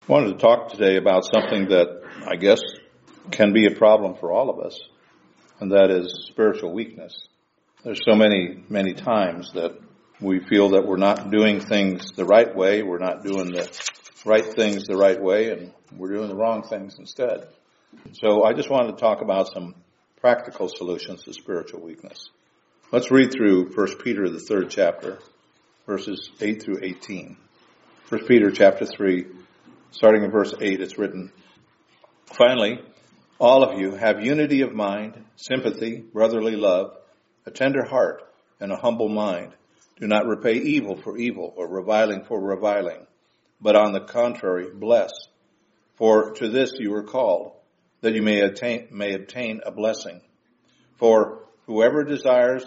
I wanted to talk today about something that I guess can be a problem for all of us, and that is spiritual weakness. There's so many times that we feel that we're not doing things the right way, we're not doing the right things the right way, and we're doing the wrong things instead. So I just wanted to talk about some practical solutions to spiritual weakness. Let's read through 1 Peter, the 3rd chapter, verses 8 through 18. 1 Peter chapter 3, starting in verse 8, it's written, "Finally, all of you have unity of mind, sympathy, brotherly love, a tender heart, and a humble mind. Do not repay evil for evil or reviling for reviling, but on the contrary, bless. For to this you were called, that you may obtain a blessing. For whoever desires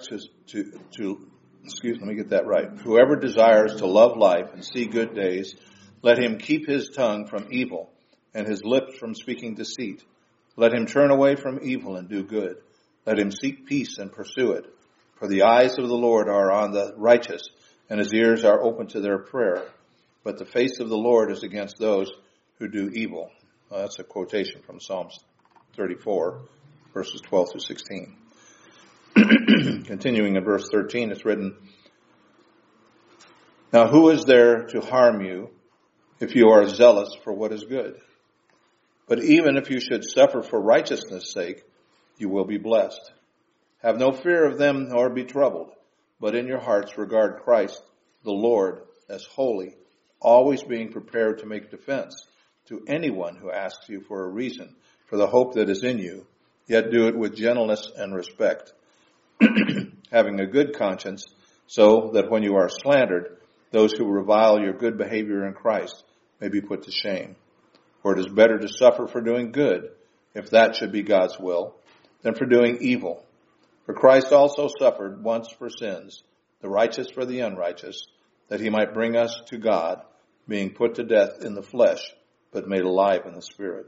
Whoever desires to love life and see good days, let him keep his tongue from evil and his lips from speaking deceit. Let him turn away from evil and do good. Let him seek peace and pursue it. For the eyes of the Lord are on the righteous, and his ears are open to their prayer. But the face of the Lord is against those who do evil." Well, that's a quotation from Psalms 34, verses 12 through 16. Continuing in verse 13, it's written, "Now who is there to harm you if you are zealous for what is good? But even if you should suffer for righteousness' sake, you will be blessed. Have no fear of them nor be troubled, but in your hearts regard Christ the Lord as holy, always being prepared to make defense to anyone who asks you for a reason for the hope that is in you, yet do it with gentleness and respect, having a good conscience, so that when you are slandered, those who revile your good behavior in Christ may be put to shame. For it is better to suffer for doing good, if that should be God's will, than for doing evil. For Christ also suffered once for sins, the righteous for the unrighteous, that he might bring us to God, being put to death in the flesh, but made alive in the Spirit."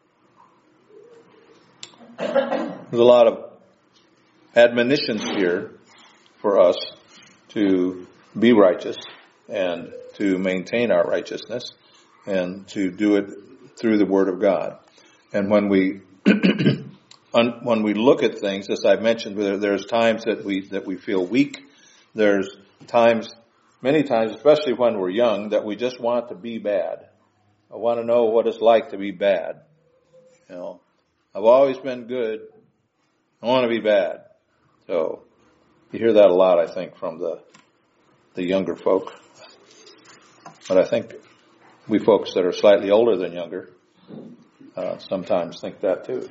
There's a lot of admonitions here for us to be righteous and to maintain our righteousness and to do it through the Word of God. And when we look at things, as I've mentioned, there's times that we feel weak. There's many times, especially when we're young, that we just want to be bad. I want to know what it's like to be bad. I've always been good. I want to be bad. So you hear that a lot, I think, from the younger folk. But I think we folks that are slightly older than younger sometimes think that too.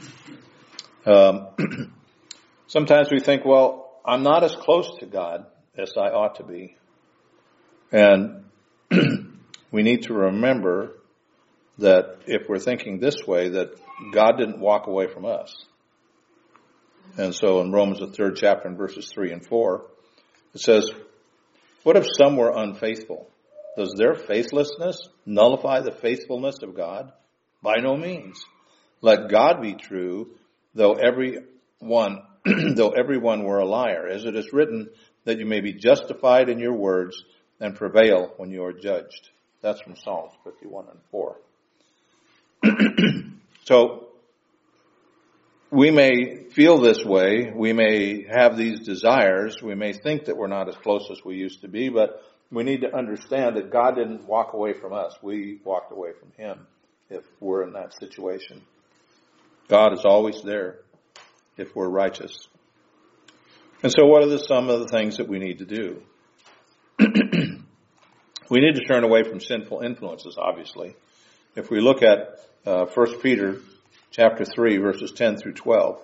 Sometimes we think, well, I'm not as close to God as I ought to be. And we need to remember that if we're thinking this way, that God didn't walk away from us. And so in Romans, the 3rd chapter, in verses 3 and 4, it says, "What if some were unfaithful? Does their faithlessness nullify the faithfulness of God? By no means. Let God be true, though everyone were a liar, as it is written, that you may be justified in your words and prevail when you are judged." That's from Psalms 51 and 4. So we may feel this way. We may have these desires. We may think that we're not as close as we used to be, but we need to understand that God didn't walk away from us. We walked away from him if we're in that situation. God is always there if we're righteous. And so what are some of the things that we need to do? We need to turn away from sinful influences, obviously. If we look at 1 Peter chapter 3, verses 10 through 12.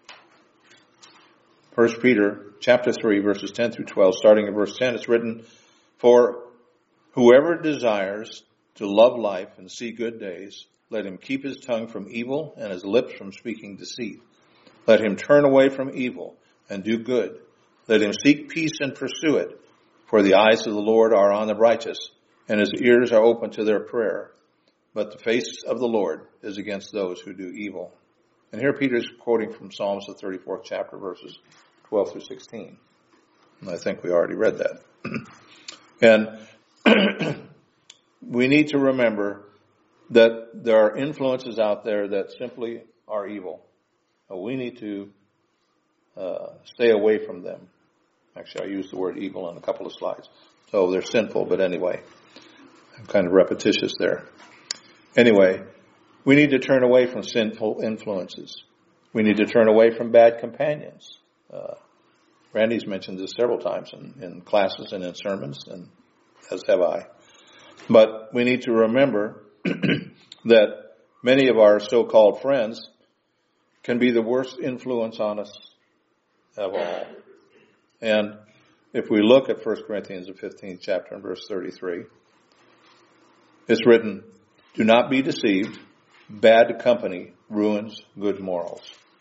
1 Peter chapter 3, verses 10 through 12, starting in verse 10, it's written, "For whoever desires to love life and see good days, let him keep his tongue from evil and his lips from speaking deceit. Let him turn away from evil and do good. Let him seek peace and pursue it. For the eyes of the Lord are on the righteous, and his ears are open to their prayer. But the face of the Lord is against those who do evil." And here Peter's quoting from Psalms, the 34th chapter, verses 12 through 16. And I think we already read that. And we need to remember that there are influences out there that simply are evil. We need to stay away from them. Actually, I used the word evil on a couple of slides. So they're sinful, but anyway, I'm kind of repetitious there. Anyway, we need to turn away from sinful influences. We need to turn away from bad companions. Randy's mentioned this several times in classes and in sermons, and as have I. But we need to remember that many of our so-called friends can be the worst influence on us of all. And if we look at 1 Corinthians, the 15th chapter and verse 33, it's written, "Do not be deceived. Bad company ruins good morals."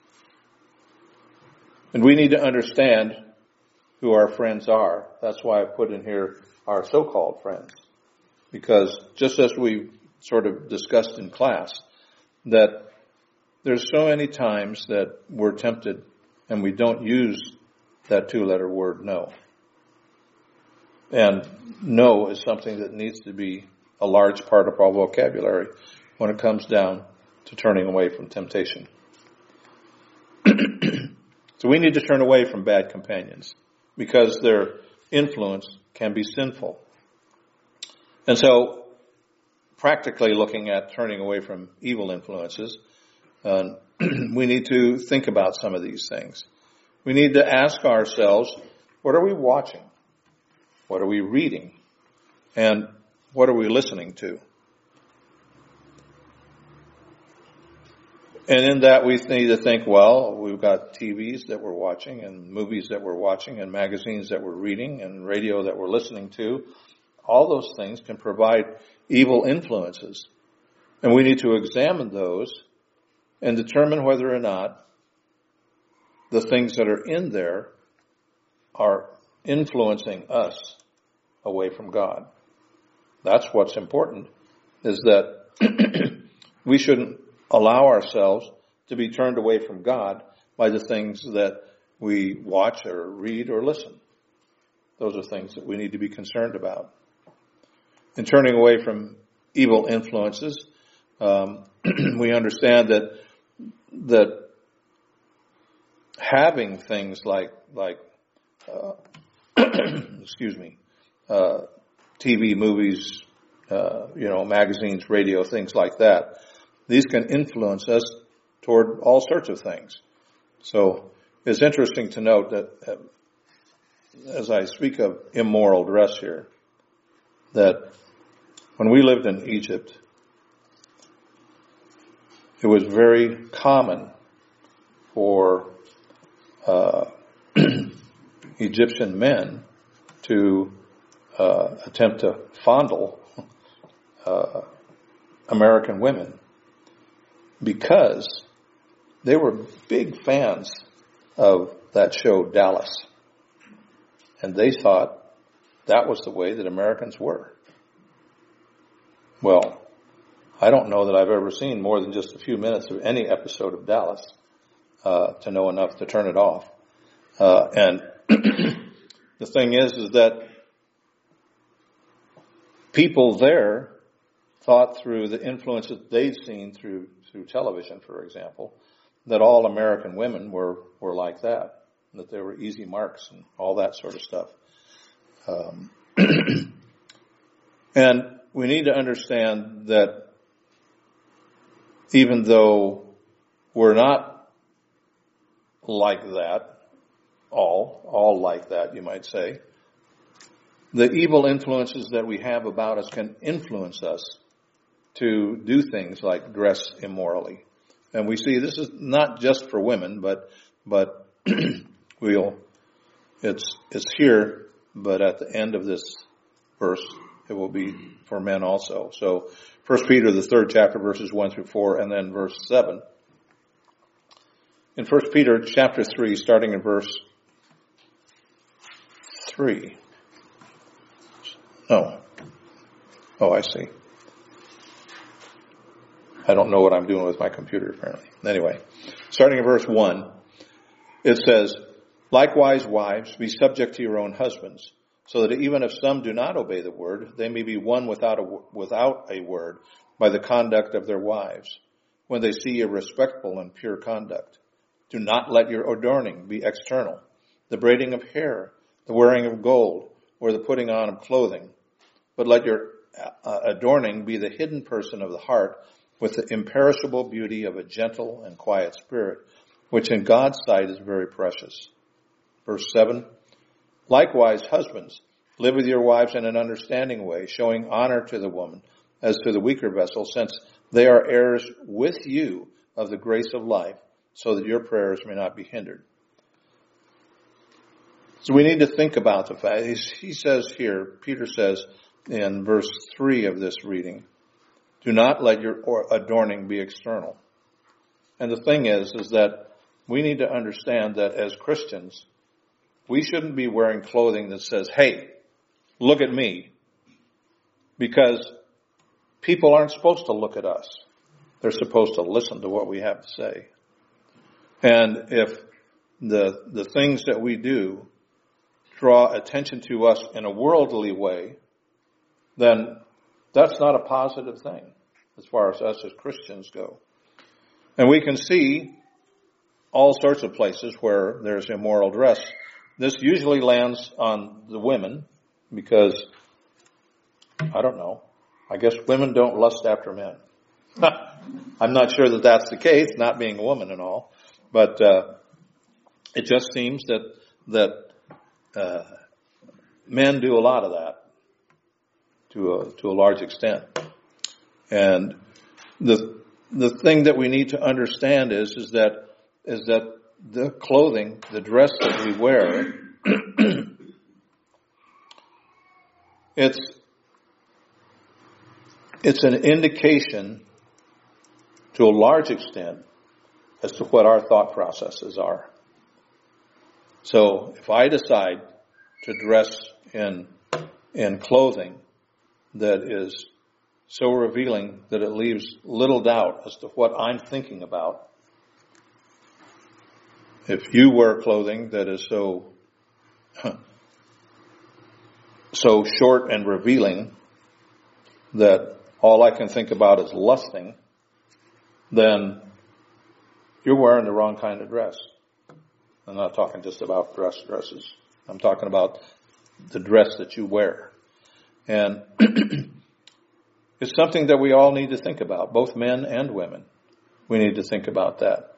And we need to understand who our friends are. That's why I put in here our so-called friends. Because just as we sort of discussed in class, that there's so many times that we're tempted and we don't use that two-letter word no. And no is something that needs to be a large part of our vocabulary when it comes down to turning away from temptation. So we need to turn away from bad companions because their influence can be sinful. And so, practically looking at turning away from evil influences, we need to think about some of these things. We need to ask ourselves, what are we watching? What are we reading? And what are we listening to? And in that we need to think, well, we've got TVs that we're watching and movies that we're watching and magazines that we're reading and radio that we're listening to. All those things can provide evil influences. And we need to examine those and determine whether or not the things that are in there are influencing us away from God. That's what's important, is that we shouldn't allow ourselves to be turned away from God by the things that we watch or read or listen. Those are things that we need to be concerned about. In turning away from evil influences, we understand that having things like TV, movies, magazines, radio, things like that, these can influence us toward all sorts of things. So it's interesting to note that as I speak of immoral dress here, that when we lived in Egypt, it was very common for Egyptian men to attempt to fondle American women because they were big fans of that show Dallas. And they thought that was the way that Americans were. Well, I don't know that I've ever seen more than just a few minutes of any episode of Dallas to know enough to turn it off. And the thing is that people there thought through the influences they'd seen through television, for example, that all American women were like that they were easy marks and all that sort of stuff. And we need to understand that even though we're not like that, all like that, you might say, the evil influences that we have about us can influence us to do things like dress immorally. And we see this is not just for women, but it's here, but at the end of this verse, it will be for men also. So 1 Peter, the 3rd chapter, verses 1 through 4, and then verse 7. In 1 Peter chapter 3, starting in verse 3. I see. I don't know what I'm doing with my computer, apparently. Anyway, starting in verse 1, it says, "Likewise, wives, be subject to your own husbands, so that even if some do not obey the word, they may be won without a word by the conduct of their wives, when they see your respectful and pure conduct. Do not let your adorning be external, the braiding of hair, the wearing of gold, or the putting on of clothing, but let your adorning be the hidden person of the heart, with the imperishable beauty of a gentle and quiet spirit, which in God's sight is very precious. Verse 7, likewise, husbands, live with your wives in an understanding way, showing honor to the woman as to the weaker vessel, since they are heirs with you of the grace of life, so that your prayers may not be hindered. So we need to think about the fact, he says here, Peter says in verse 3 of this reading, do not let your adorning be external. And the thing is that we need to understand that as Christians, we shouldn't be wearing clothing that says, hey, look at me. Because people aren't supposed to look at us. They're supposed to listen to what we have to say. And if the things that we do draw attention to us in a worldly way, then that's not a positive thing as far as us as Christians go. And we can see all sorts of places where there's immoral dress. This usually lands on the women because, I don't know, I guess women don't lust after men. I'm not sure that that's the case, not being a woman and all, but it just seems that men do a lot of that to a large extent. And the thing that we need to understand is that the clothing, the dress that we wear, it's an indication to a large extent as to what our thought processes are. So if I decide to dress in clothing that is so revealing that it leaves little doubt as to what I'm thinking about, if you wear clothing that is so short and revealing that all I can think about is lusting, then you're wearing the wrong kind of dress. I'm not talking just about dresses. I'm talking about the dress that you wear. And it's something that we all need to think about, both men and women. We need to think about that.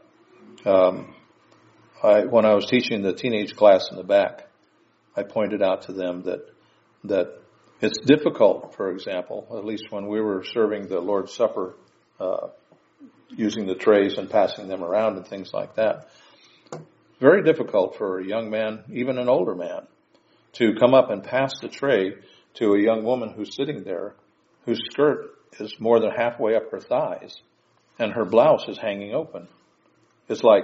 When I was teaching the teenage class in the back, I pointed out to them that it's difficult, for example, at least when we were serving the Lord's Supper, using the trays and passing them around and things like that. Very difficult for a young man, even an older man, to come up and pass the tray to a young woman who's sitting there, whose skirt is more than halfway up her thighs, and her blouse is hanging open. It's like,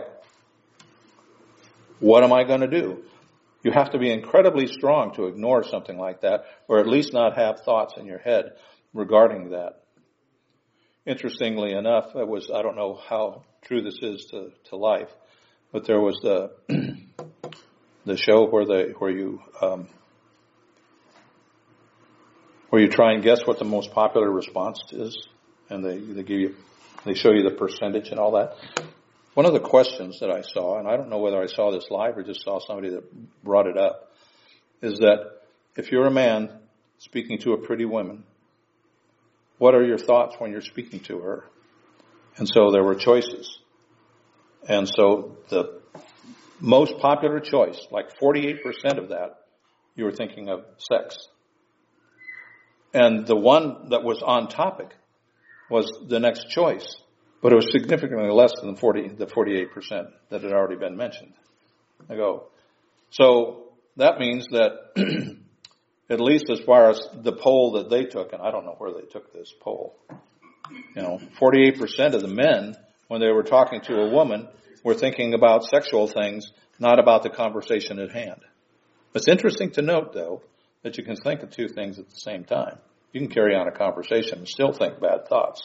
what am I going to do? You have to be incredibly strong to ignore something like that, or at least not have thoughts in your head regarding that. Interestingly enough, I don't know how true this is to life, but there was the show where you try and guess what the most popular response is, and they show you the percentage and all that. One of the questions that I saw, and I don't know whether I saw this live or just saw somebody that brought it up, is that if you're a man speaking to a pretty woman, what are your thoughts when you're speaking to her? And so there were choices. And so the most popular choice, like 48% of that, you were thinking of sex. And the one that was on topic was the next choice. But it was significantly less than the 48% that had already been mentioned. I go, so that means that at least as far as the poll that they took, and I don't know where they took this poll, 48% of the men, when they were talking to a woman, were thinking about sexual things, not about the conversation at hand. It's interesting to note, though, that you can think of two things at the same time. You can carry on a conversation and still think bad thoughts.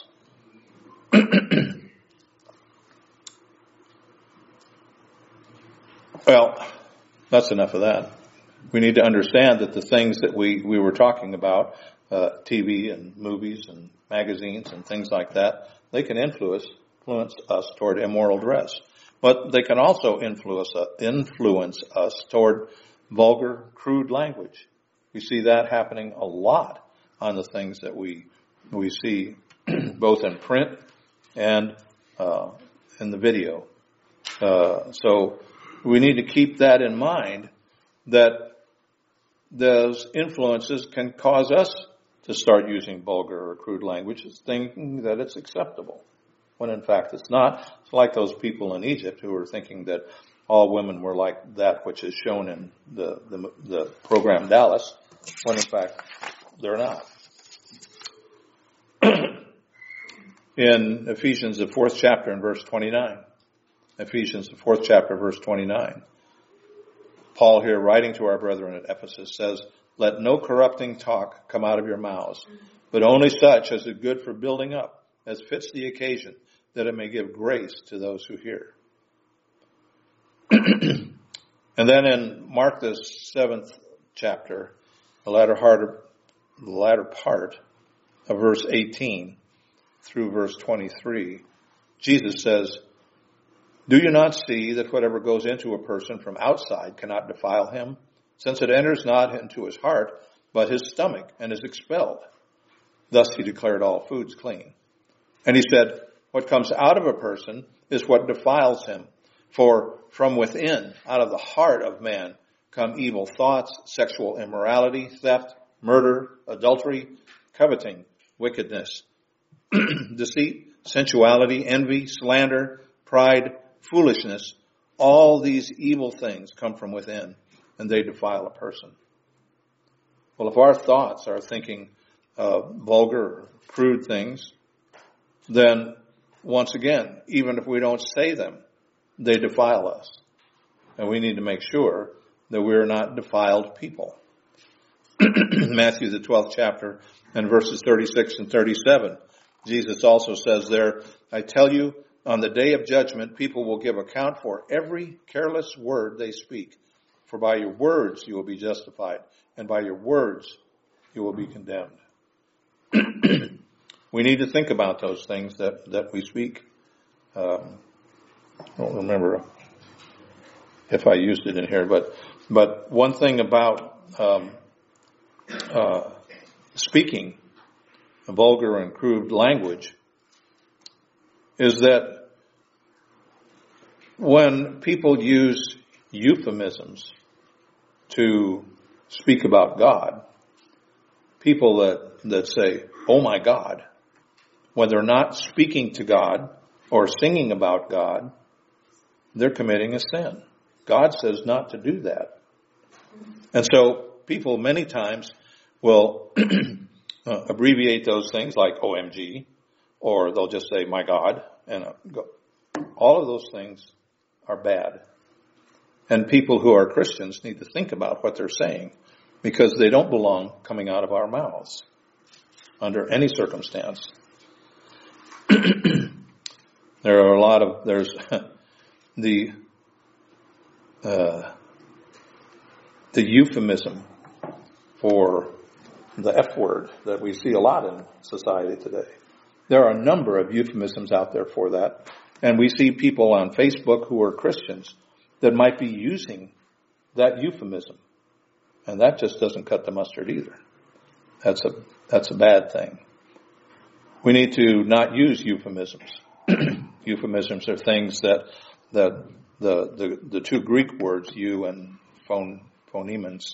Well, that's enough of that. We need to understand that the things that we were talking about, TV and movies and magazines and things like that, they can influence us toward immoral dress. But they can also influence us toward vulgar, crude language. We see that happening a lot on the things that we see both in print and in the video. So we need to keep that in mind, that those influences can cause us to start using vulgar or crude language, thinking that it's acceptable, when in fact it's not. It's like those people in Egypt who were thinking that all women were like that which is shown in the program Dallas, when in fact they're not. In Ephesians, the 4th chapter and verse 29, Ephesians, the 4th chapter, verse 29, Paul here, writing to our brethren at Ephesus, says, "Let no corrupting talk come out of your mouths, but only such as is good for building up, as fits the occasion, that it may give grace to those who hear." And then in Mark, the 7th chapter, the latter part of verse 18 through verse 23, Jesus says, "Do you not see that whatever goes into a person from outside cannot defile him, since it enters not into his heart, but his stomach, and is expelled? Thus he declared all foods clean. And he said, what comes out of a person is what defiles him. For from within, out of the heart of man, come evil thoughts, sexual immorality, theft, murder, adultery, coveting, wickedness, deceit, sensuality, envy, slander, pride, foolishness. All these evil things come from within, and they defile a person." Well, if our thoughts are thinking vulgar, crude things, then once again, even if we don't say them, they defile us. And we need to make sure that we're not defiled people. Matthew, the 12th chapter, and verses 36 and 37, Jesus also says there, "I tell you, on the day of judgment, people will give account for every careless word they speak. For by your words you will be justified, and by your words you will be condemned." We need to think about those things that we speak. I don't remember if I used it in here, but one thing about speaking vulgar and crude language is that when people use euphemisms to speak about God, people that say, "Oh my God," when they're not speaking to God or singing about God, they're committing a sin. God says not to do that. And so people many times will abbreviate those things like OMG, or they'll just say, "My God," and all of those things are bad. And people who are Christians need to think about what they're saying, because they don't belong coming out of our mouths under any circumstance. There's the euphemism for the F word that we see a lot in society today. There are a number of euphemisms out there for that. And we see people on Facebook who are Christians that might be using that euphemism. And that just doesn't cut the mustard either. That's a bad thing. We need to not use euphemisms. Euphemisms are things that the two Greek words, eu and phonemons,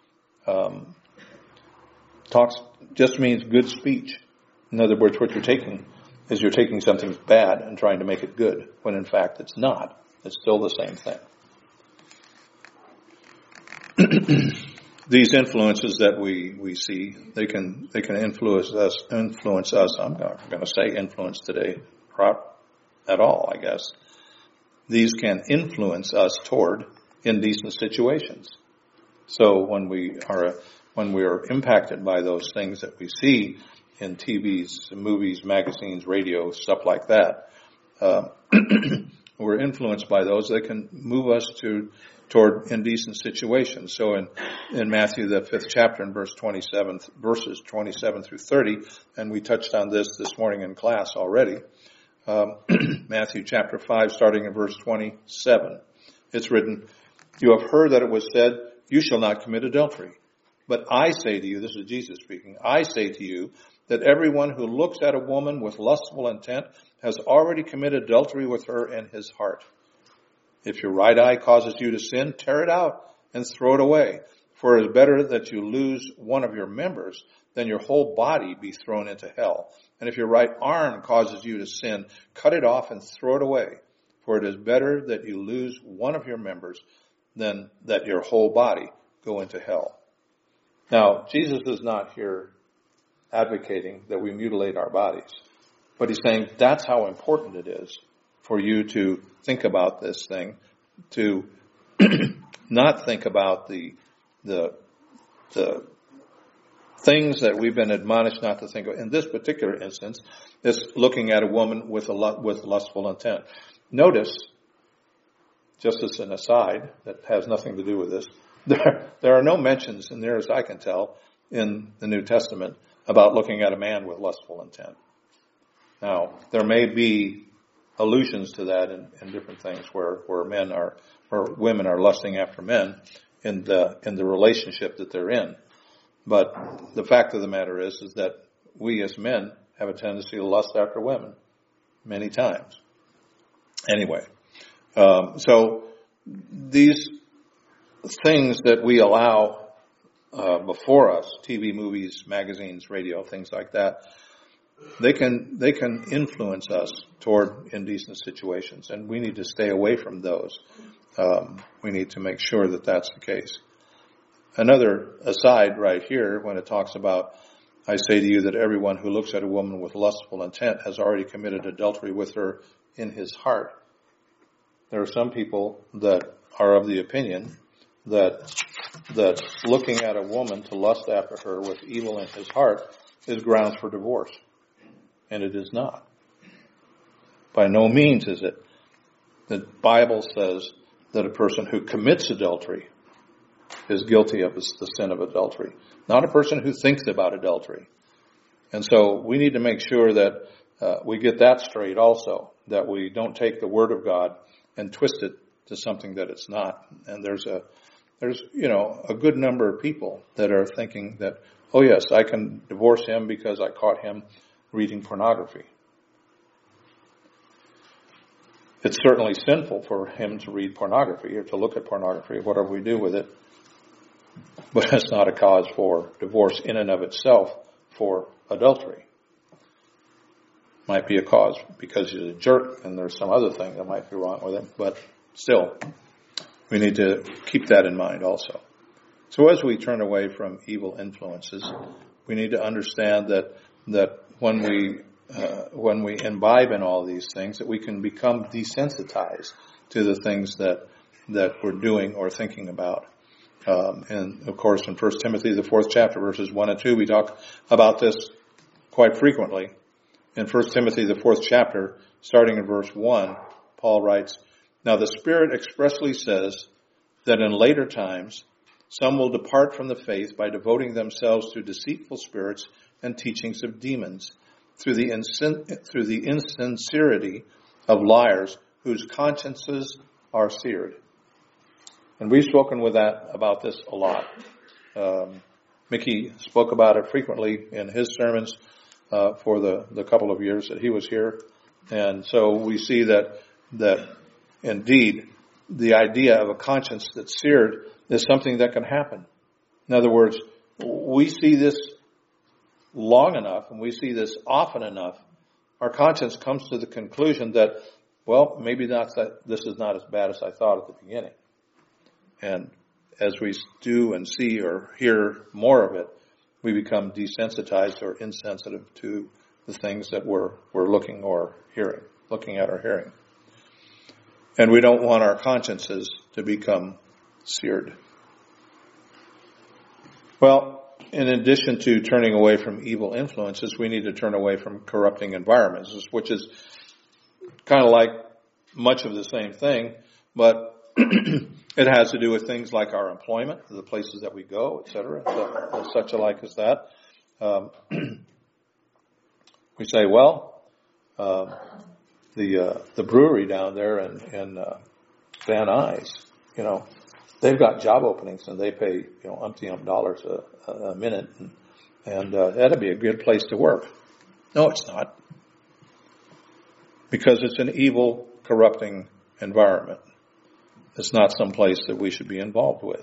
just means good speech. In other words, what you're taking is you're taking something bad and trying to make it good, when in fact it's not. It's still the same thing. These influences that we see, they can influence us. I'm not going to say influence today at all, I guess. These can influence us toward indecent situations. So when we are impacted by those things that we see in TVs, movies, magazines, radio, stuff like that, we're influenced by those, they can move us toward indecent situations. So in Matthew, the 5th chapter, in verses 27 through 30, and we touched on this morning in class already, Matthew chapter 5, starting in verse 27, it's written, "You have heard that it was said, 'You shall not commit adultery.' But I say to you," this is Jesus speaking, "I say to you that everyone who looks at a woman with lustful intent has already committed adultery with her in his heart. If your right eye causes you to sin, tear it out and throw it away. For it is better that you lose one of your members than your whole body be thrown into hell. And if your right arm causes you to sin, cut it off and throw it away. For it is better that you lose one of your members than that your whole body go into hell." Now, Jesus is not here advocating that we mutilate our bodies, but he's saying that's how important it is for you to think about this thing, to not think about the things that we've been admonished not to think of. In this particular instance, it's looking at a woman with lustful intent. Notice, just as an aside that has nothing to do with this, there are no mentions, and near as I can tell, in the New Testament about looking at a man with lustful intent. Now, there may be allusions to that in different things where men are, or women are lusting after men in the relationship that they're in. But the fact of the matter is that we as men have a tendency to lust after women many times. Anyway, so these things that we allow before us, TV, movies, magazines, radio, things like that, they can influence us toward indecent situations, and we need to stay away from those. We need to make sure that that's the case. Another aside right here, when it talks about, "I say to you that everyone who looks at a woman with lustful intent has already committed adultery with her in his heart." There are some people that are of the opinion that looking at a woman to lust after her with evil in his heart is grounds for divorce. And it is not. By no means is it. The Bible says that a person who commits adultery is guilty of the sin of adultery, not a person who thinks about adultery. And so we need to make sure that we get that straight also, that we don't take the Word of God and twist it to something that it's not. And there's a good number of people that are thinking that, oh yes, I can divorce him because I caught him reading pornography. It's certainly sinful for him to read pornography or to look at pornography, whatever we do with it. But it's not a cause for divorce in and of itself for adultery. Might be a cause because he's a jerk and there's some other thing that might be wrong with him. But still, we need to keep that in mind also. So as we turn away from evil influences, we need to understand that when we imbibe in all these things, that we can become desensitized to the things that we're doing or thinking about. And of course, in 1 Timothy, the 4th chapter, verses 1 and 2, we talk about this quite frequently. In 1 Timothy, the 4th chapter, starting in verse 1, Paul writes, "Now the Spirit expressly says that in later times some will depart from the faith by devoting themselves to deceitful spirits and teachings of demons, through the insincerity of liars whose consciences are seared." And we've spoken about this a lot. Mickey spoke about it frequently in his sermons for the couple of years that he was here. And so we see that indeed the idea of a conscience that's seared is something that can happen. In other words, we see this long enough and we see this often enough, our conscience comes to the conclusion that, well, maybe this is not as bad as I thought at the beginning. And as we do and see or hear more of it, we become desensitized or insensitive to the things that we're looking at or hearing. And we don't want our consciences to become seared. Well, in addition to turning away from evil influences, we need to turn away from corrupting environments, which is kind of like much of the same thing, but it has to do with things like our employment, the places that we go, etc., such alike as that. We say, well, the brewery down there in Van Nuys, they've got job openings and they pay umpty-ump dollars a minute, and that'd be a good place to work. No, it's not, because it's an evil, corrupting environment. It's not some place that we should be involved with.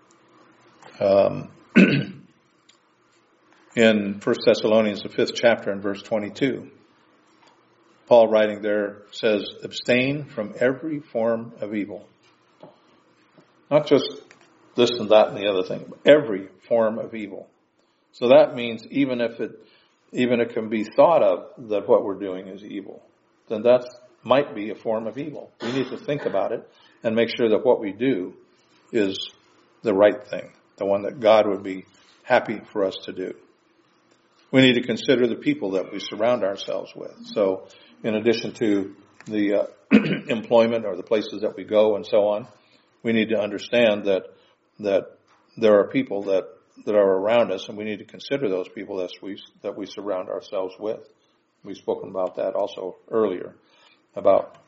In 1 Thessalonians, the 5th chapter, and verse 22, Paul writing there says, abstain from every form of evil. Not just this and that and the other thing, but every form of evil. So that means even if it can be thought of that what we're doing is evil, then that might be a form of evil. We need to think about it and make sure that what we do is the right thing, the one that God would be happy for us to do. We need to consider the people that we surround ourselves with. So in addition to the employment or the places that we go and so on, we need to understand that there are people that are around us, and we need to consider those people that we surround ourselves with. We've spoken about that also earlier, about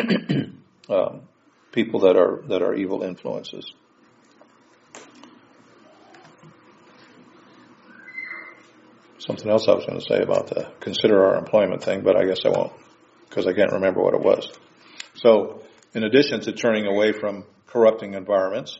people that are evil influences. Something else I was going to say about the consider our employment thing, but I guess I won't, because I can't remember what it was. So, in addition to turning away from corrupting environments,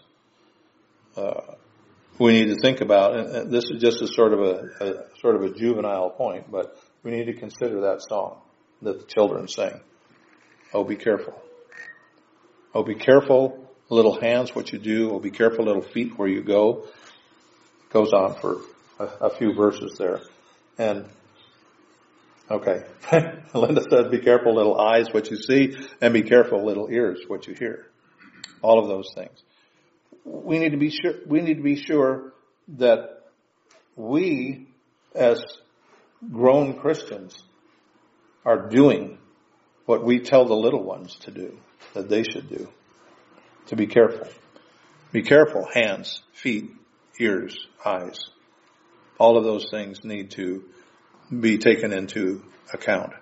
we need to think about, and this is just a sort of a juvenile point, but we need to consider that song that the children sing. Oh, be careful. Oh, be careful, little hands, what you do. Oh, be careful, little feet, where you go. It goes on for a few verses there. And, okay, Linda said, be careful, little eyes, what you see, and be careful, little ears, what you hear. All of those things. We need to be sure that we, as grown Christians, are doing what we tell the little ones to do, that they should do. To be careful. Be careful, hands, feet, ears, eyes. All of those things need to be taken into account.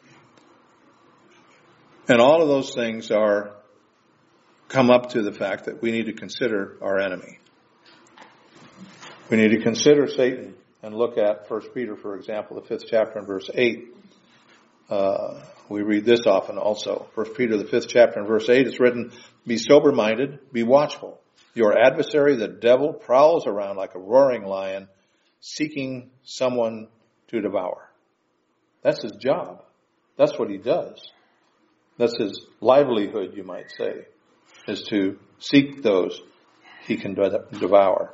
And all of those things come up to the fact that we need to consider our enemy. We need to consider Satan and look at 1 Peter, for example, the 5th chapter and verse 8. We read this often also. 1 Peter, the 5th chapter and verse 8, it's written, be sober-minded, be watchful. Your adversary, the devil, prowls around like a roaring lion, seeking someone to devour. That's his job. That's what he does. That's his livelihood, you might say, is to seek those he can devour.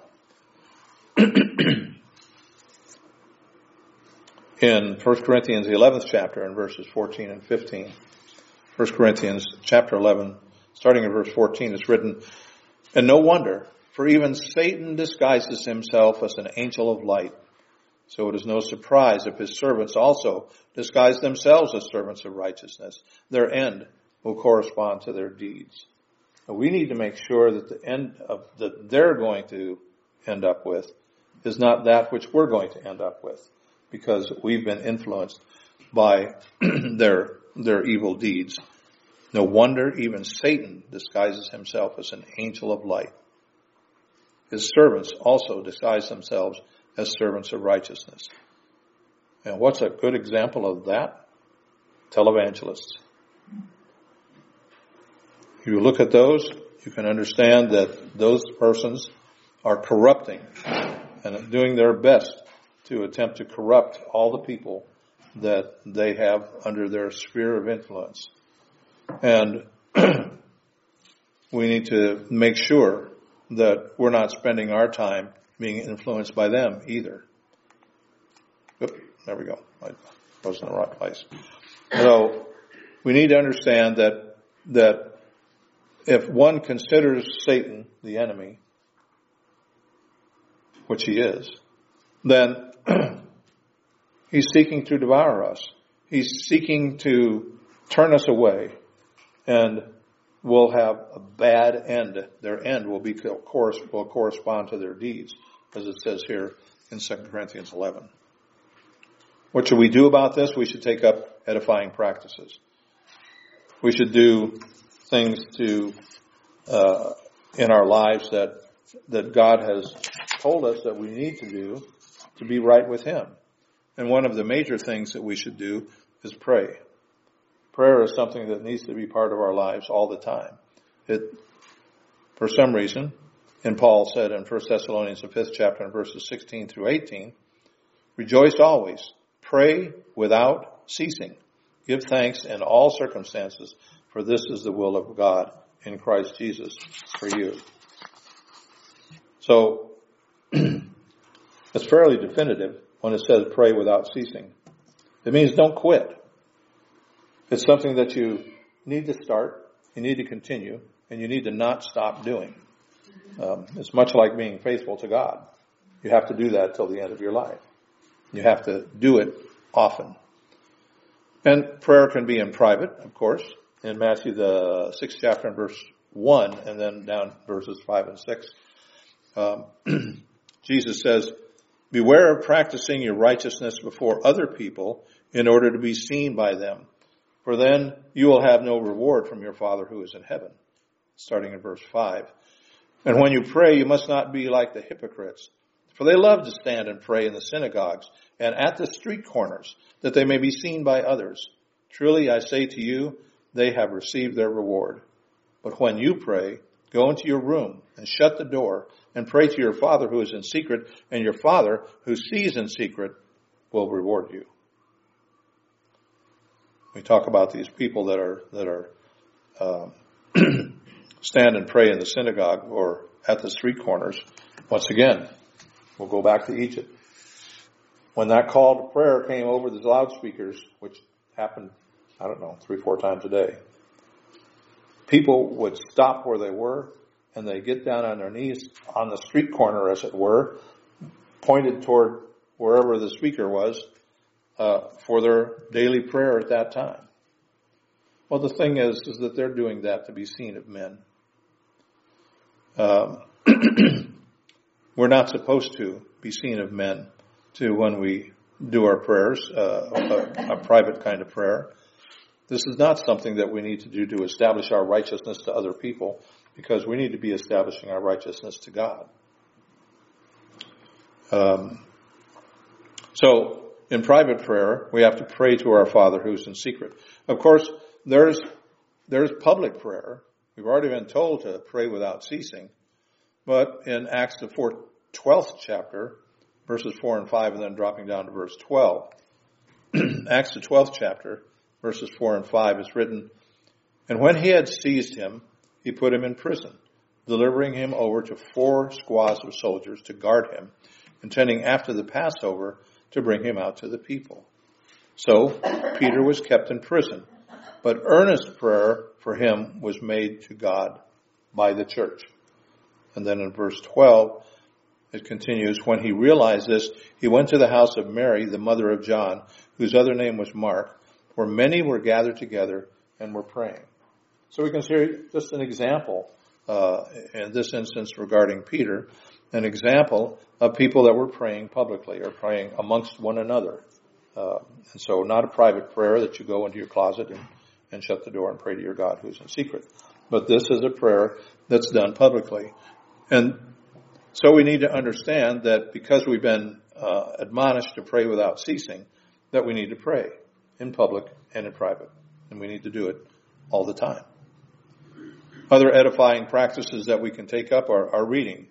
In 1 Corinthians, the 11th chapter, in verses 14 and 15, 1 Corinthians chapter 11, starting in verse 14, it's written, and no wonder, for even Satan disguises himself as an angel of light. So it is no surprise if his servants also disguise themselves as servants of righteousness. Their end will correspond to their deeds. And we need to make sure that the end that they're going to end up with is not that which we're going to end up with, because we've been influenced by their evil deeds. No wonder even Satan disguises himself as an angel of light. His servants also disguise themselves as servants of righteousness. And what's a good example of that? Televangelists. If you look at those, you can understand that those persons are corrupting and doing their best to attempt to corrupt all the people that they have under their sphere of influence. And we need to make sure that we're not spending our time being influenced by them either. Oop, there we go. I was in the wrong place. So we need to understand that if one considers Satan the enemy, which he is, then he's seeking to devour us. He's seeking to turn us away and will have a bad end. Their end will correspond to their deeds, as it says here in 2 Corinthians 11. What should we do about this? We should take up edifying practices. We should do things in our lives that God has told us that we need to do to be right with Him. And one of the major things that we should do is pray. Prayer is something that needs to be part of our lives all the time. For some reason, and Paul said in 1 Thessalonians, the 5th chapter, and verses 16 through 18, rejoice always, pray without ceasing, give thanks in all circumstances, for this is the will of God in Christ Jesus for you. So, it's fairly definitive when it says pray without ceasing. It means don't quit. It's something that you need to start, you need to continue, and you need to not stop doing. It's much like being faithful to God. You have to do that till the end of your life. You have to do it often. And prayer can be in private, of course, in Matthew the 6th chapter and verse 1, and then down verses 5 and 6. Jesus says, beware of practicing your righteousness before other people in order to be seen by them. For then you will have no reward from your Father who is in heaven. Starting in verse 5. And when you pray, you must not be like the hypocrites. For they love to stand and pray in the synagogues and at the street corners, that they may be seen by others. Truly I say to you, they have received their reward. But when you pray, go into your room and shut the door and pray to your Father who is in secret, and your Father who sees in secret will reward you. We talk about these people that are stand and pray in the synagogue or at the street corners. Once again, we'll go back to Egypt. When that call to prayer came over the loudspeakers, which happened, 3-4 times a day, people would stop where they were and they get down on their knees on the street corner, as it were, pointed toward wherever the speaker was, for their daily prayer at that time. Well, the thing is that they're doing that to be seen of men. We're not supposed to be seen of men when we do our prayers, a private kind of prayer. This is not something that we need to do to establish our righteousness to other people, because we need to be establishing our righteousness to God. So, in private prayer, we have to pray to our Father who's in secret. Of course, there's public prayer. We've already been told to pray without ceasing. But in Acts the 12th chapter, verses 4 and 5, and then dropping down to verse 12, Acts the 12th chapter, verses 4 and 5 is written, and when he had seized him, he put him in prison, delivering him over to 4 squads of soldiers to guard him, intending after the Passover to bring him out to the people. So Peter was kept in prison, but earnest prayer for him was made to God by the church. And then in verse 12, it continues, when he realized this, he went to the house of Mary, the mother of John, whose other name was Mark, where many were gathered together and were praying. So we can see just an example, in this instance regarding Peter, an example of people that were praying publicly or praying amongst one another. And so not a private prayer that you go into your closet and shut the door and pray to your God who's in secret. But this is a prayer that's done publicly. And so we need to understand that because we've been admonished to pray without ceasing, that we need to pray in public and in private. And we need to do it all the time. Other edifying practices that we can take up are reading.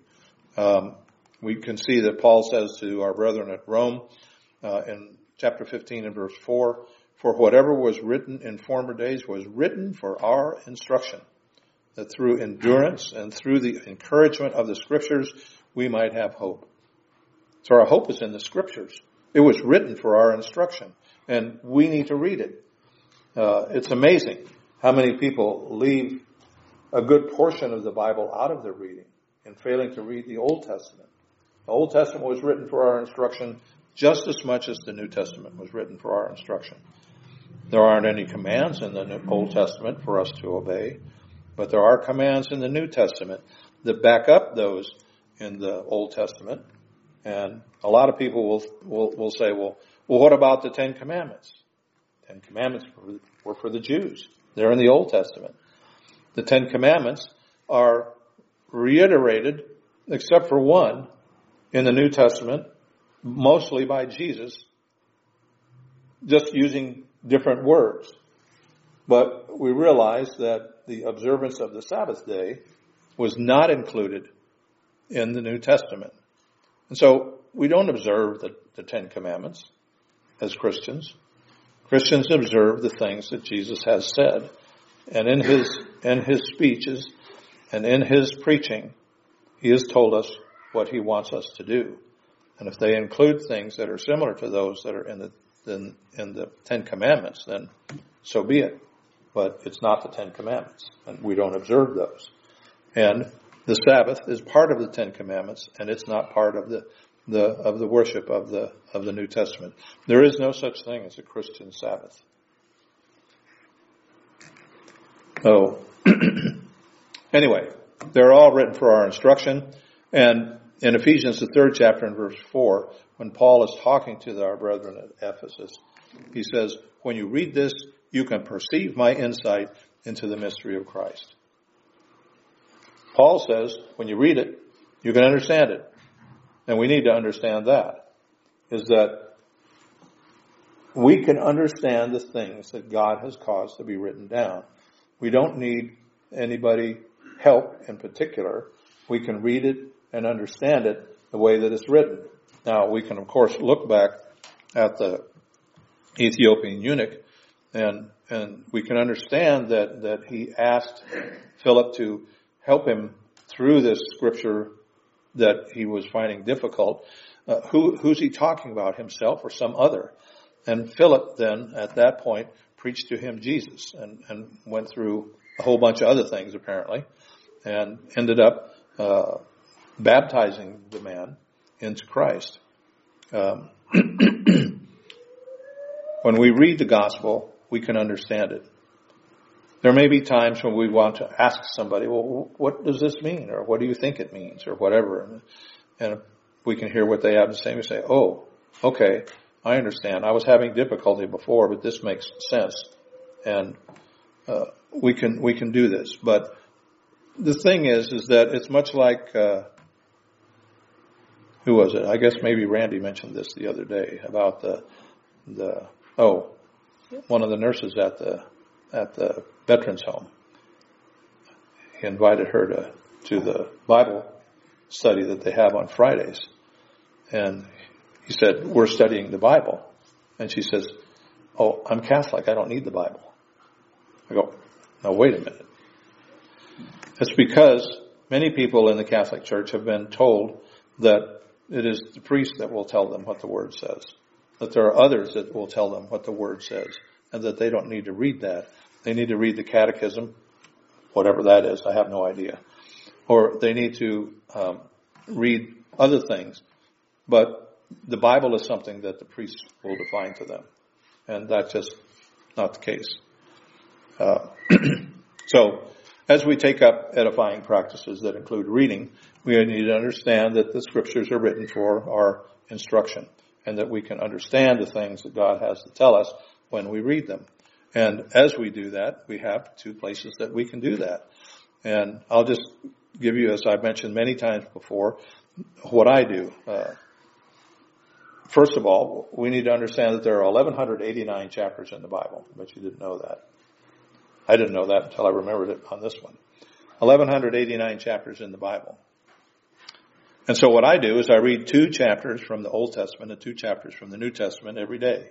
We can see that Paul says to our brethren at Rome in chapter 15 and verse 4, for whatever was written in former days was written for our instruction, that through endurance and through the encouragement of the Scriptures we might have hope. So our hope is in the Scriptures. It was written for our instruction, and we need to read it. It's amazing how many people leave a good portion of the Bible out of their reading and failing to read the Old Testament. The Old Testament was written for our instruction just as much as the New Testament was written for our instruction. There aren't any commands in the Old Testament for us to obey, but there are commands in the New Testament that back up those in the Old Testament. And a lot of people will say, well, what about the Ten Commandments? Ten Commandments were for the Jews. They're in the Old Testament. The Ten Commandments are reiterated, except for one, in the New Testament, mostly by Jesus, just using different words. But we realize that the observance of the Sabbath day was not included in the New Testament. And so we don't observe the Ten Commandments as Christians. Christians observe the things that Jesus has said. And in his speeches and in his preaching, he has told us what he wants us to do. And if they include things that are similar to those that are in the Ten Commandments, then so be it. But it's not the Ten Commandments, and we don't observe those. And the Sabbath is part of the Ten Commandments, and it's not part of the worship of the New Testament. There is no such thing as a Christian Sabbath. Oh, anyway, they're all written for our instruction. And in Ephesians, the 3rd chapter and verse 4, when Paul is talking to our brethren at Ephesus, he says, when you read this, you can perceive my insight into the mystery of Christ. Paul says, when you read it, you can understand it. And we need to understand that, is that we can understand the things that God has caused to be written down. We don't need anybody help in particular. We can read it and understand it the way that it's written. Now, we can, of course, look back at the Ethiopian eunuch, and we can understand that he asked Philip to help him through this scripture that he was finding difficult. Who's he talking about, himself or some other? And Philip then, at that point, preached to him Jesus and went through a whole bunch of other things, apparently, and ended up baptizing the man into Christ. When we read the gospel, we can understand it. There may be times when we want to ask somebody, well, what does this mean? Or what do you think it means? Or whatever. And we can hear what they have to say. We say, oh, okay, I understand. I was having difficulty before, but this makes sense. And we can do this. But the thing is that it's much like, who was it? I guess maybe Randy mentioned this the other day about one of the nurses at the veterans home. He invited her to the Bible study that they have on Fridays. And he said, we're studying the Bible. And she says, oh, I'm Catholic. I don't need the Bible. I go, now wait a minute. It's because many people in the Catholic Church have been told that it is the priest that will tell them what the Word says. That there are others that will tell them what the Word says. And that they don't need to read that. They need to read the catechism, whatever that is, I have no idea. Or they need to read other things. But the Bible is something that the priest will define to them. And that's just not the case. So, as we take up edifying practices that include reading, we need to understand that the scriptures are written for our instruction. And that we can understand the things that God has to tell us when we read them. And as we do that, we have 2 places that we can do that. And I'll just give you, as I've mentioned many times before, what I do. First of all, we need to understand that there are 1,189 chapters in the Bible. I bet you didn't know that. I didn't know that until I remembered it on this one. 1,189 chapters in the Bible. And so what I do is I read 2 chapters from the Old Testament and 2 chapters from the New Testament every day.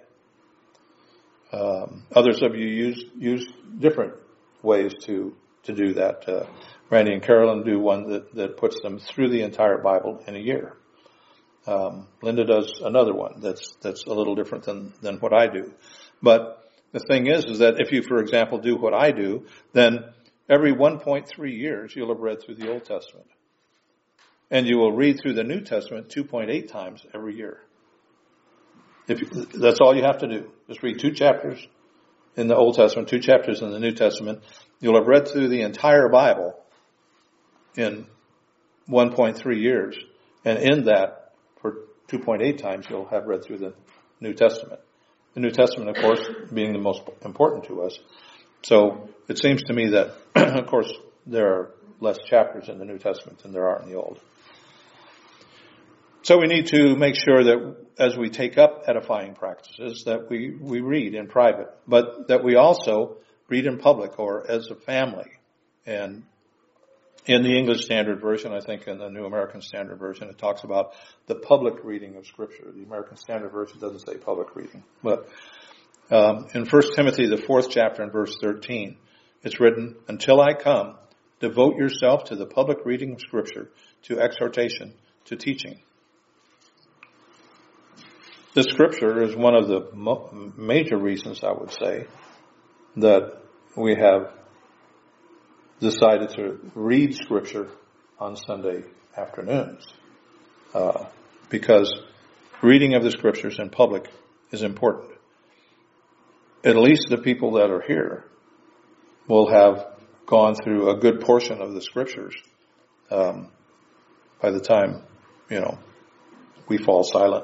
Others of you use different ways to do that. Randy and Carolyn do one that puts them through the entire Bible in a year. Linda does another one that's a little different than what I do. But the thing is that if you, for example, do what I do, then every 1.3 years you'll have read through the Old Testament. And you will read through the New Testament 2.8 times every year. That's all you have to do. Just read 2 chapters in the Old Testament, 2 chapters in the New Testament, you'll have read through the entire Bible in 1.3 years. And in that, for 2.8 times, you'll have read through the New Testament. The New Testament, of course, being the most important to us. So it seems to me that, of course, there are less chapters in the New Testament than there are in the Old. So we need to make sure that as we take up edifying practices, that we read in private, but that we also read in public or as a family. And in the English Standard Version, I think in the New American Standard Version, it talks about the public reading of Scripture. The American Standard Version doesn't say public reading. But in 1 Timothy, the 4th chapter and verse 13, it's written, "Until I come, devote yourself to the public reading of Scripture, to exhortation, to teaching." The Scripture is one of the major reasons, I would say, that we have decided to read Scripture on Sunday afternoons. Because reading of the Scriptures in public is important. At least the people that are here will have gone through a good portion of the Scriptures by the time, we fall silent.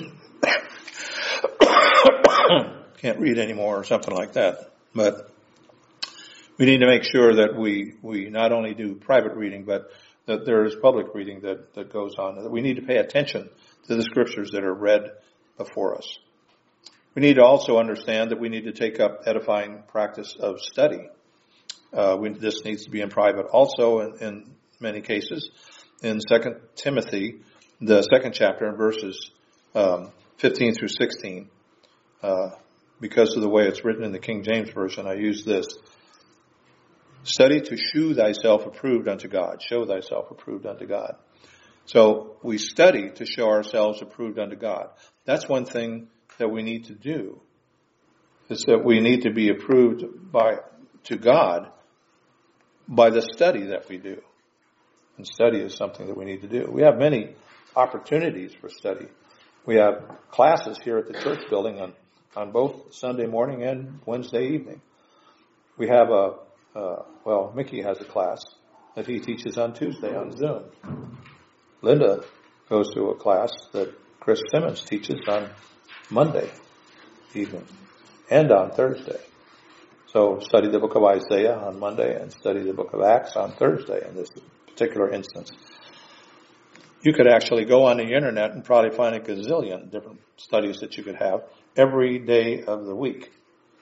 Can't read anymore or something like that. But we need to make sure that we not only do private reading, but that there is public reading that goes on. That we need to pay attention to the Scriptures that are read before us. We need to also understand that we need to take up edifying practice of study. This needs to be in private also in many cases. In 2 Timothy, the 2nd chapter, and verses 15 through 16, because of the way it's written in the King James Version, I use this. Study to shew thyself approved unto God. Show thyself approved unto God. So we study to show ourselves approved unto God. That's one thing that we need to do. Is that we need to be approved to God by the study that we do. And study is something that we need to do. We have many opportunities for study. We have classes here at the church building on both Sunday morning and Wednesday evening. We have Mickey has a class that he teaches on Tuesday on Zoom. Linda goes to a class that Chris Simmons teaches on Monday evening and on Thursday. So study the book of Isaiah on Monday and study the book of Acts on Thursday in this particular instance. You could actually go on the internet and probably find a gazillion different studies that you could have every day of the week.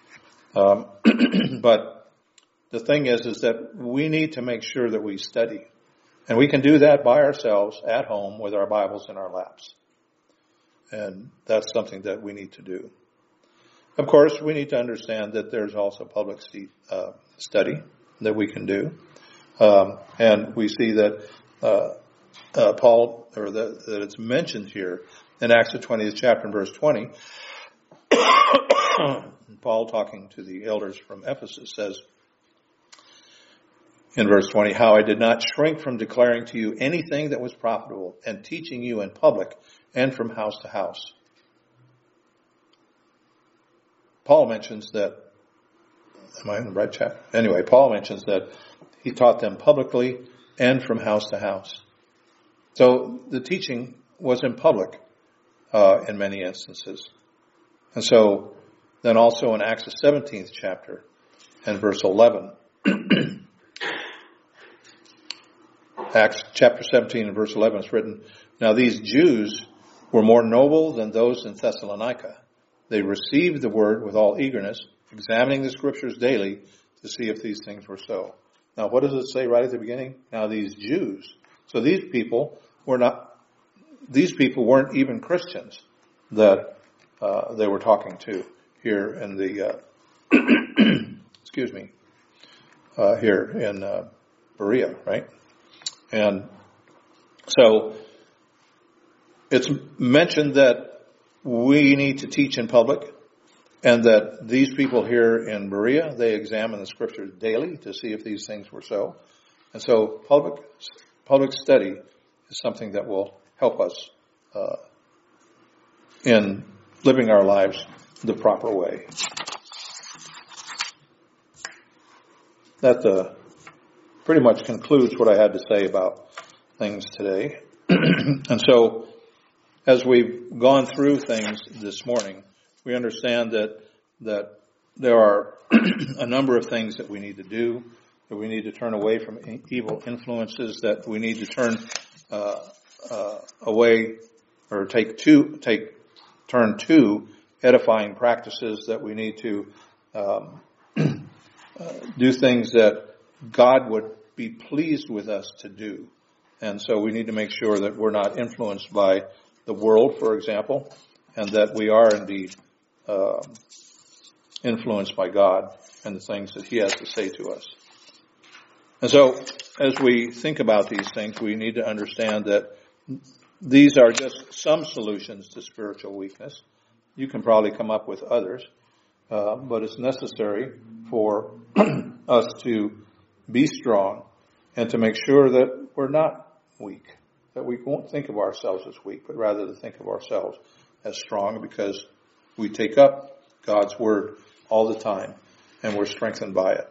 But the thing is that we need to make sure that we study. And we can do that by ourselves at home with our Bibles in our laps. And that's something that we need to do. Of course, we need to understand that there's also public study that we can do. And we see that Paul, or that it's mentioned here in Acts the 20th chapter and verse 20. Paul, talking to the elders from Ephesus, says in verse 20, "How I did not shrink from declaring to you anything that was profitable and teaching you in public and from house to house." Paul mentions that, am I in the right chapter? Anyway, Paul mentions that he taught them publicly and from house to house. So the teaching was in public in many instances. And so then also in Acts the 17th chapter and verse 11, Acts chapter 17 and verse 11 is written, "Now these Jews were more noble than those in Thessalonica. They received the word with all eagerness, examining the Scriptures daily to see if these things were so." Now what does it say right at the beginning? Now these Jews. So these people weren't even Christians that they were talking to here in the, here in Berea, right? And so it's mentioned that we need to teach in public, and that these people here in Berea, they examine the Scriptures daily to see if these things were so. And so public study is something that will help us in living our lives the proper way. that pretty much concludes what I had to say about things today. And so, as we've gone through things this morning, we understand that there are a number of things that we need to do, that we need to turn away from evil influences, that we need to turn away or turn to edifying practices, that we need to do things that God would be pleased with us to do. And so we need to make sure that we're not influenced by the world, for example, and that we are indeed influenced by God and the things that He has to say to us. And so, as we think about these things, we need to understand that these are just some solutions to spiritual weakness. You can probably come up with others, but it's necessary for us to be strong and to make sure that we're not weak, that we won't think of ourselves as weak, but rather to think of ourselves as strong, because we take up God's Word all the time and we're strengthened by it.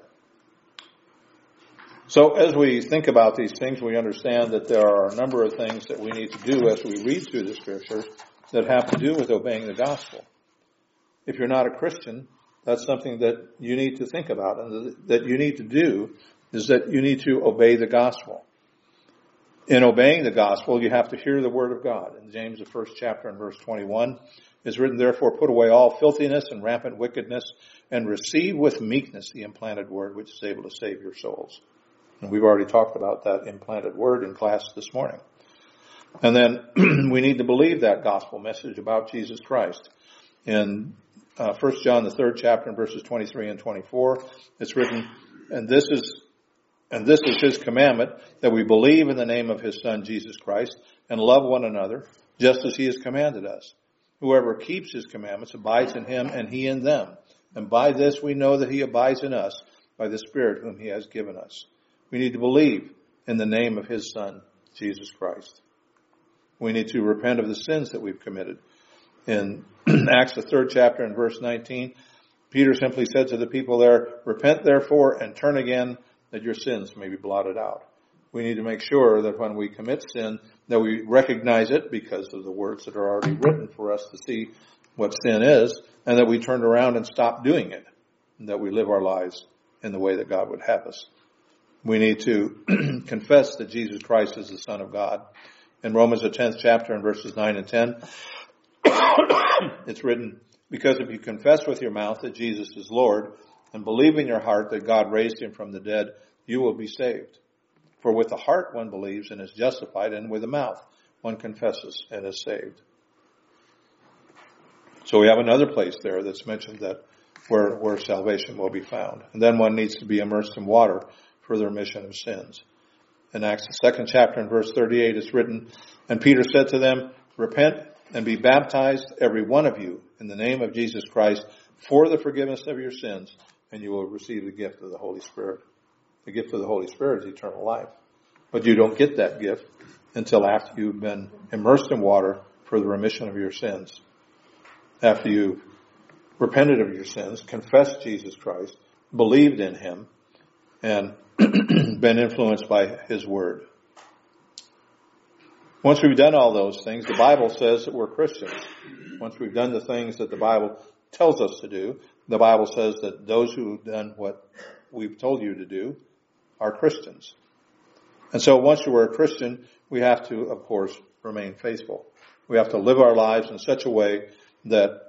So as we think about these things, we understand that there are a number of things that we need to do as we read through the Scriptures that have to do with obeying the gospel. If you're not a Christian, that's something that you need to think about, and that you need to do is that you need to obey the gospel. In obeying the gospel, you have to hear the word of God. In James, the 1st chapter and verse 21, it's written, "Therefore put away all filthiness and rampant wickedness, and receive with meekness the implanted word, which is able to save your souls." And we've already talked about that implanted word in class this morning. And then we need to believe that gospel message about Jesus Christ. In 1 John, the 3rd chapter, and verses 23 and 24, it's written, And this is His commandment, that we believe in the name of His Son, Jesus Christ, and love one another, just as He has commanded us. Whoever keeps His commandments abides in Him, and He in them. And by this we know that He abides in us, by the Spirit whom He has given us. We need to believe in the name of His Son, Jesus Christ. We need to repent of the sins that we've committed. In Acts, the 3rd chapter and verse 19, Peter simply said to the people there, "Repent therefore and turn again, that your sins may be blotted out." We need to make sure that when we commit sin, that we recognize it because of the words that are already written for us to see what sin is, and that we turn around and stop doing it, and that we live our lives in the way that God would have us. We need to confess that Jesus Christ is the Son of God. In Romans, the 10th chapter and verses 9 and 10, it's written, "Because if you confess with your mouth that Jesus is Lord, and believe in your heart that God raised Him from the dead, you will be saved. For with the heart one believes and is justified, and with the mouth one confesses and is saved." So we have another place there that's mentioned that where salvation will be found. And then one needs to be immersed in water for the remission of sins. In Acts, the 2nd chapter and verse 38, it's written, "And Peter said to them, Repent and be baptized, every one of you, in the name of Jesus Christ, for the forgiveness of your sins, and you will receive the gift of the Holy Spirit." The gift of the Holy Spirit is eternal life. But you don't get that gift until after you've been immersed in water for the remission of your sins. After you've repented of your sins, confessed Jesus Christ, believed in Him, and been influenced by His Word. Once we've done all those things, the Bible says that we're Christians. Once we've done the things that the Bible tells us to do, the Bible says that those who've done what we've told you to do are Christians. And so once we're a Christian, we have to, of course, remain faithful. We have to live our lives in such a way that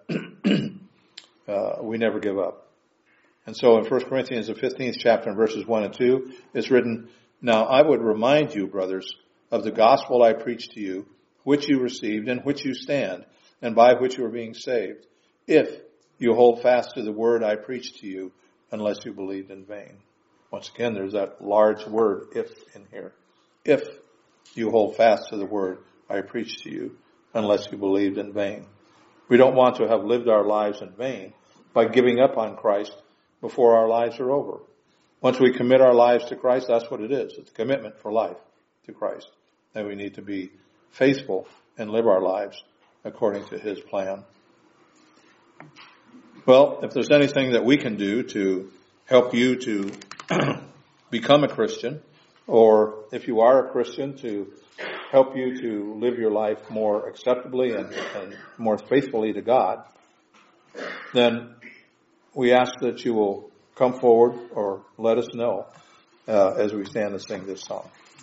we never give up. And so in 1 Corinthians, the 15th chapter, and verses 1 and 2, it's written, "Now I would remind you, brothers, of the gospel I preached to you, which you received, in which you stand, and by which you are being saved, if you hold fast to the word I preached to you, unless you believed in vain." Once again, there's that large word, "if," in here. If you hold fast to the word I preached to you, unless you believed in vain. We don't want to have lived our lives in vain by giving up on Christ before our lives are over. Once we commit our lives to Christ, that's what it is. It's a commitment for life to Christ. And we need to be faithful and live our lives according to His plan. Well, if there's anything that we can do to help you to become a Christian, or if you are a Christian, to help you to live your life more acceptably and more faithfully to God, then we ask that you will come forward or let us know as we stand and sing this song.